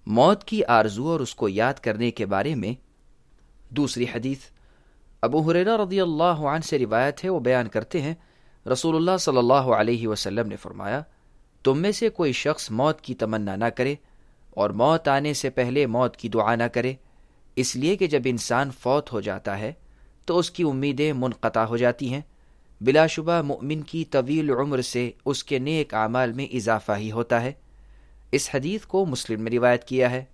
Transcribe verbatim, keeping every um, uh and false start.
मौत की आरजू और उसको याद करने के बारे में। दूसरी हदीस अबू हुरैरा रज़ियल्लाहु अन्हु से रिवायत है, वो बयान करते हैं रसूलुल्लाह सल्लल्लाहु अलैहि वसल्लम ने फरमाया, तुम में से कोई शख्स मौत की तमन्ना ना करे और मौत आने से पहले मौत की दुआ ना करे, इसलिए कि जब इंसान फौत हो जाता है तो उसकी उम्मीदें मुनक़ता हो जाती हैं। बिलाशुबा मुमिन की तवील उम्र से उसके नेक आमाल में इजाफा ही होता है। इस हदीस को मुस्लिम में रिवायत किया है।